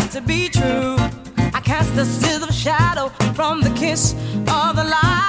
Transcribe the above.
to be true. I cast a silver shadow from the kiss of the light.